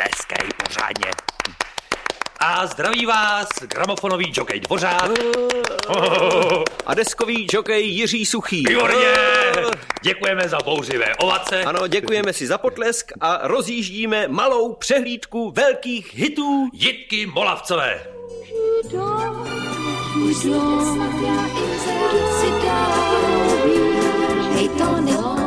Tleskej pořádně. A zdraví vás gramofonový jockey Dvořák. A deskový jockey Jiří Suchý. Výborně! Děkujeme za bouřivé ovace. Ano, děkujeme si za potlesk a rozjíždíme malou přehlídku velkých hitů Jitky Molavcové. Hej, to